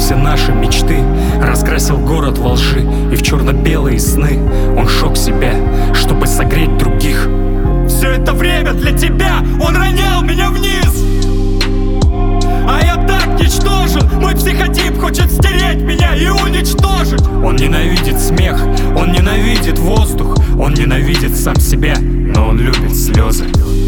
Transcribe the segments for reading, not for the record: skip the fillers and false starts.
все наши мечты, раскрасил город во лжи и в черно-белые сны. Он сжег себя, чтобы согреть других. Все это время для тебя он ронял меня вниз. А я так ничтожен, мой психотип хочет стереть меня и уничтожить. Он ненавидит смех, он ненавидит воздух, он ненавидит сам себя, но он любит слезы.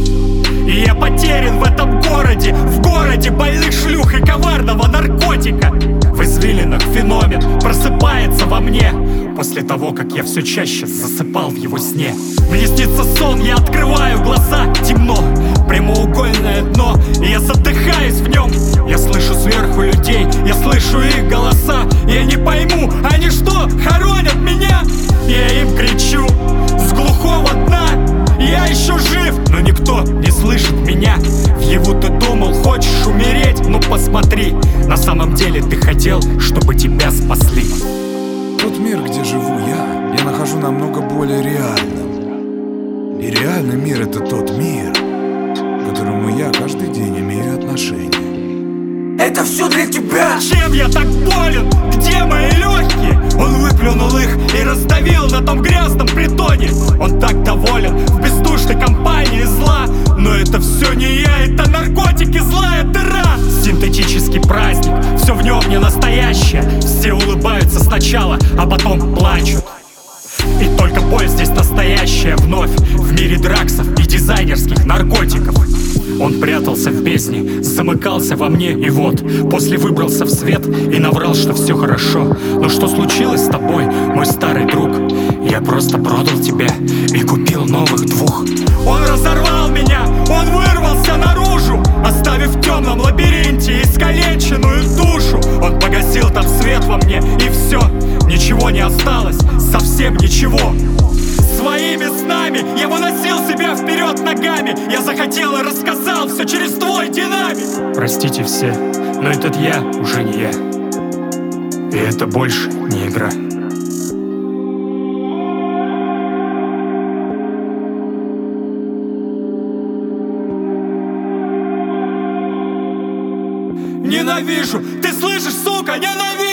И я потерян в этом городе, в городе больных шлюх и коварного наркотика. В извилинах феномен просыпается во мне после того, как я все чаще засыпал в его сне. Мне снится сон, я открываю глаза, темно, прямоугольное дно, и я задыхаюсь в нем. Я слышу сверху людей, я слышу их голоса, я не пойму, они что, хоронят меня? Я им кричу с глухого дна: я еще жив, но никто не слышит меня. Вьяву, ты думал, хочешь умереть? Ну посмотри, на самом деле ты хотел, чтобы тебя спасли. Тот мир, где живу я нахожу намного более реальным. И реальный мир — это тот мир, к которому я каждый день имею отношение. Это все для тебя! Чем я так болен? Где мои легкие? Он выплюнул их и раздавил на том грязном притоне. Он так доволен в бездушной компании зла. Но это все не я, это наркотики, злая дыра. Синтетический праздник, все в нем не настоящее. Все улыбаются сначала, а потом плачут. И только боль здесь настоящая вновь. В мире драксов и дизайнерских наркотиков. Он прятался в бездне, замыкался во мне, и вот после выбрался в свет и наврал, что все хорошо. Но что случилось с тобой, мой старый друг? Я просто продал тебя и купил новых двух. Он разорвал меня, он вырвался наружу, оставив в темном лабиринте искалеченную душу. Он погасил там свет во мне, и все, ничего не осталось, совсем ничего. Своими снами я выносил себя вперед ногами. Я захотел и рассказал все через твой динамик. Простите все, но этот я уже не я. И это больше не игра. Ненавижу, ты слышишь, сука, ненавижу!